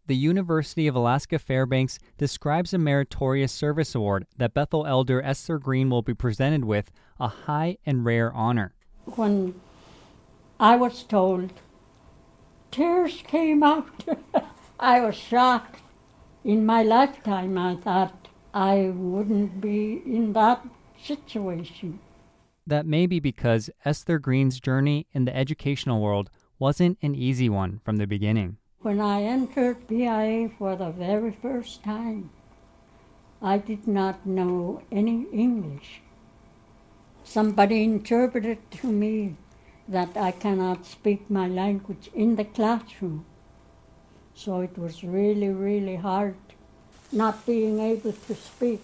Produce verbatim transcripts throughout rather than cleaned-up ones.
the University of Alaska Fairbanks describes a meritorious service award that Bethel elder Esther Green will be presented with, a high and rare honor. When I was told, tears came out. I was shocked. In my lifetime, I thought I wouldn't be in that situation. That may be because Esther Green's journey in the educational world wasn't an easy one from the beginning. When I entered P I A for the very first time, I did not know any English. Somebody interpreted to me that I cannot speak my language in the classroom. So it was really, really hard not being able to speak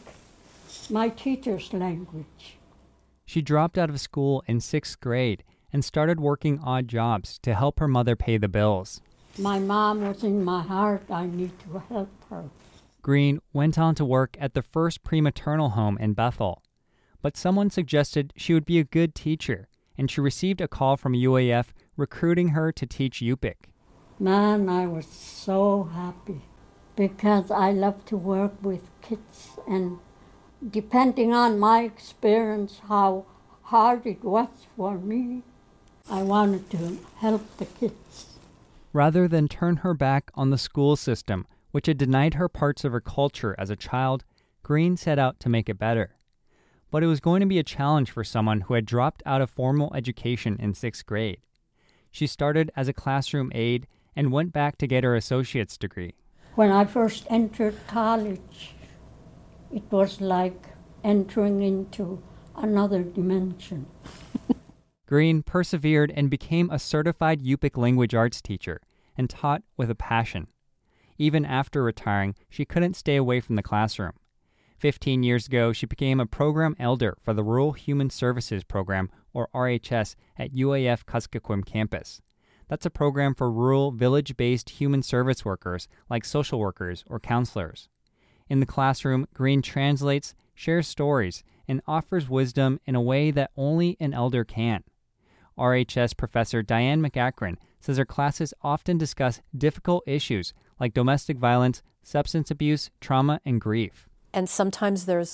my teacher's language. She dropped out of school in sixth grade and started working odd jobs to help her mother pay the bills. My mom was in my heart. I need to help her. Green went on to work at the first prematernal home in Bethel. But someone suggested she would be a good teacher, and she received a call from U A F recruiting her to teach Yupik. Man, I was so happy because I love to work with kids, and depending on my experience, how hard it was for me, I wanted to help the kids. Rather than turn her back on the school system, which had denied her parts of her culture as a child, Green set out to make it better. But it was going to be a challenge for someone who had dropped out of formal education in sixth grade. She started as a classroom aide and went back to get her associate's degree. When I first entered college, it was like entering into another dimension. Green persevered and became a certified Yupik language arts teacher and taught with a passion. Even after retiring, she couldn't stay away from the classroom. Fifteen years ago, she became a program elder for the Rural Human Services Program, or R H S, at U A F Kuskokwim campus. That's a program for rural, village-based human service workers like social workers or counselors. In the classroom, Green translates, shares stories, and offers wisdom in a way that only an elder can. R H S professor Diane McAkron says her classes often discuss difficult issues like domestic violence, substance abuse, trauma, and grief. And sometimes there's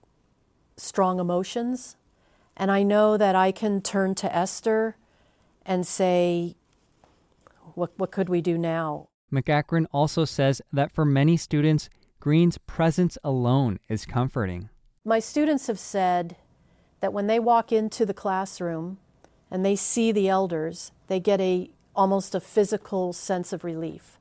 strong emotions. And I know that I can turn to Esther and say, what, what could we do now? McAkron also says that for many students, Green's presence alone is comforting. My students have said that when they walk into the classroom and they see the elders, they get a almost a physical sense of relief,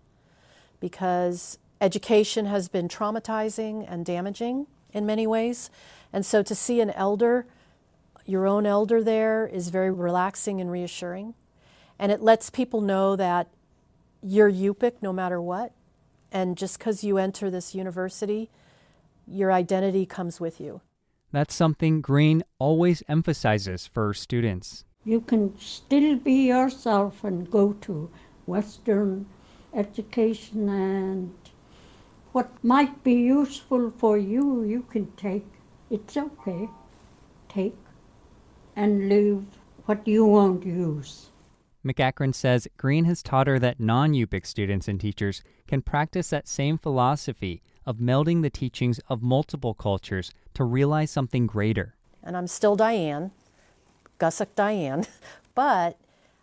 because education has been traumatizing and damaging in many ways. And so to see an elder, your own elder there, is very relaxing and reassuring. And it lets people know that you're Yupik no matter what. And just because you enter this university, your identity comes with you. That's something Green always emphasizes for her students. You can still be yourself and go to Western education, and what might be useful for you, you can take. It's okay. Take and leave what you won't use. McAkron says Green has taught her that non-Yupik students and teachers can practice that same philosophy of melding the teachings of multiple cultures to realize something greater. And I'm still Diane, Gusuk Diane, but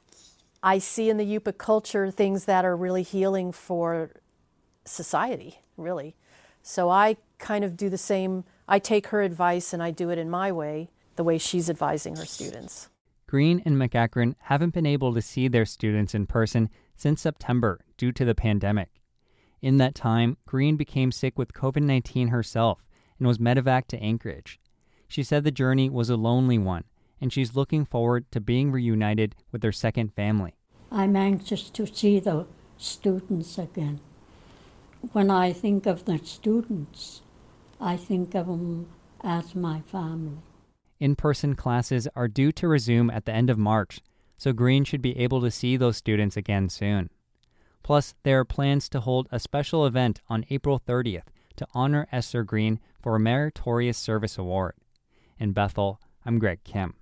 I see in the Yupik culture things that are really healing for society, really. So I kind of do the same. I take her advice and I do it in my way, the way she's advising her students. Green and McAkron haven't been able to see their students in person since September due to the pandemic. In that time, Green became sick with covid nineteen herself and was medevaced to Anchorage. She said the journey was a lonely one, and she's looking forward to being reunited with her second family. I'm anxious to see the students again. When I think of the students, I think of them as my family. In-person classes are due to resume at the end of March, so Green should be able to see those students again soon. Plus, there are plans to hold a special event on April thirtieth to honor Esther Green for a Meritorious Service Award. In Bethel, I'm Greg Kim.